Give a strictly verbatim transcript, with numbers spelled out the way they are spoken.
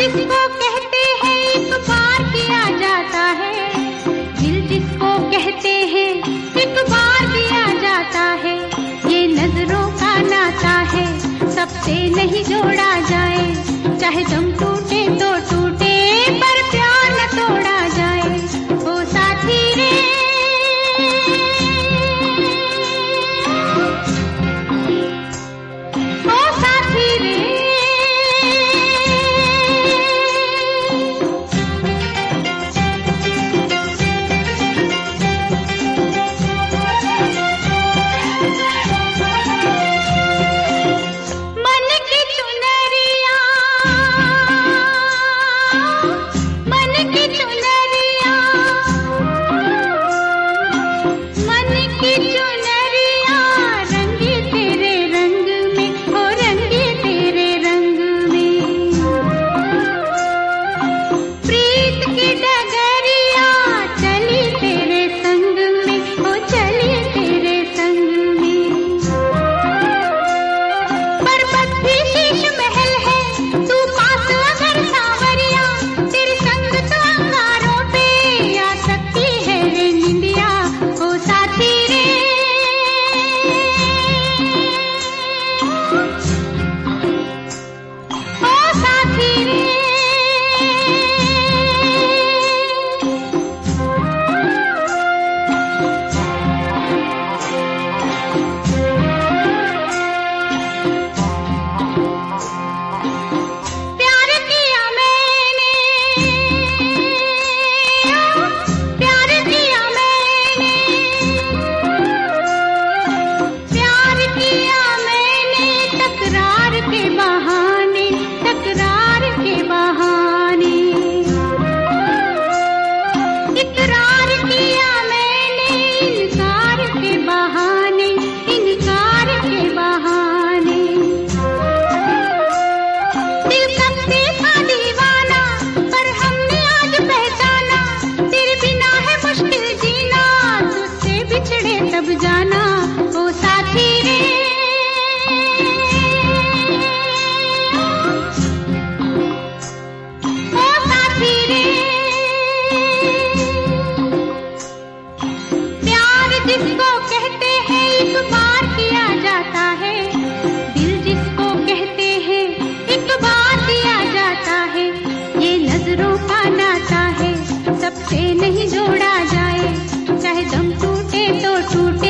जिसको कहते हैं एक बार किया जाता है, दिल जिसको कहते हैं एक बार दिया जाता है। ये नजरों का नाता है, सबसे नहीं जोड़ा जाए, चाहे दम टूटे तो टूटे पर प्यार न तोड़ा जाए। ओ साथी रे ओ साथी रे जाना। ओ साथी रे ओ साथी रे प्यार जिसको कहते हैं एक बार किया जाता है, दिल जिसको कहते हैं एक बार दिया जाता है। ये नजरों का नाता है, सबसे नहीं जोड़ा जाए, चाहे दम टूटे तो टूटे